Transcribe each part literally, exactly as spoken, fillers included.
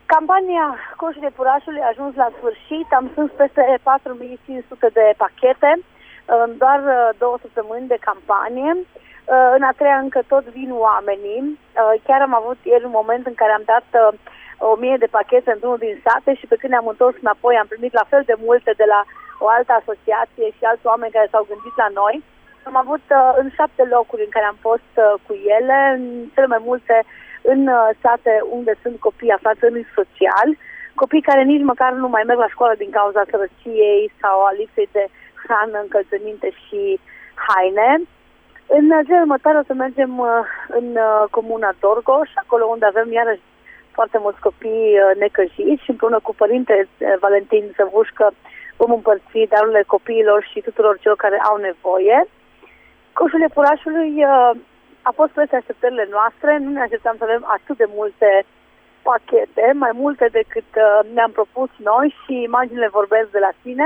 Campania Coșul Iepurașului a ajuns la sfârșit. Am strâns peste patru mii cinci sute de pachete în doar două săptămâni de campanie. În a treia încă tot vin oamenii. Chiar am avut ieri un moment în care am dat o mie de pachete într-unul din sate și pe când ne-am întors înapoi am primit la fel de multe de la o altă asociație și alți oameni care s-au gândit la noi. Am avut în șapte locuri în care am fost cu ele, în cele mai multe în sate unde sunt copii aflați în risc social, copii care nici măcar nu mai merg la școală din cauza sărăciei sau a lipsei de hrană, încălțăminte și haine. În zilele următoare o să mergem în comuna Dorgoș, acolo unde avem iarăși foarte mulți copii necăjiți și împreună cu părintele Valentin Săvușcă vom împărți darurile copiilor și tuturor celor care au nevoie. Coșul Iepurașului a fost peste așteptările noastre, nu ne așteptam să avem atât de multe pachete, mai multe decât ne-am propus noi și imaginile vorbesc de la sine.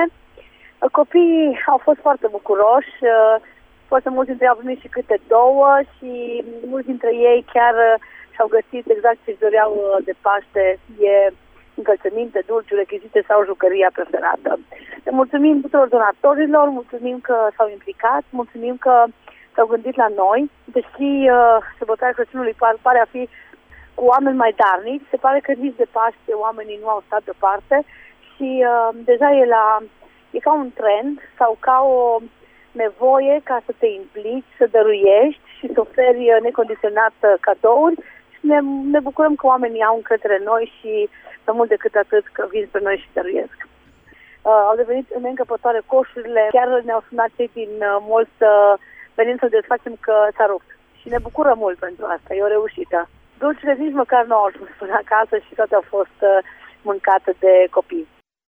Copiii au fost foarte bucuroși, foarte mulți dintre ei au primit și câte două și mulți dintre ei chiar și-au găsit exact ce-și doreau de Paște, fie încălțăminte, dulciuri, rechizite sau jucăria preferată. Le mulțumim tuturor donatorilor, mulțumim că s-au implicat, mulțumim că s-au gândit la noi, deși uh, sărbătoarea Crăciunului par, pare a fi cu oameni mai darnici, se pare că nici de Paște oamenii nu au stat deoparte și uh, deja e, la, e ca un trend sau ca o nevoie ca să te implici, să dăruiești și să oferi necondiționat cadouri și ne, ne bucurăm că oamenii au încredere în noi și mai mult decât atât că vin spre noi și dăruiesc. Uh, au devenit neîncăpătoare coșurile, chiar ne-au sunat cei din uh, mult să venim să desfacem că s-a rupt și ne bucură mult pentru asta, e o reușită. Dulcile nici măcar nu au ajuns până acasă și toate au fost uh, mâncate de copii.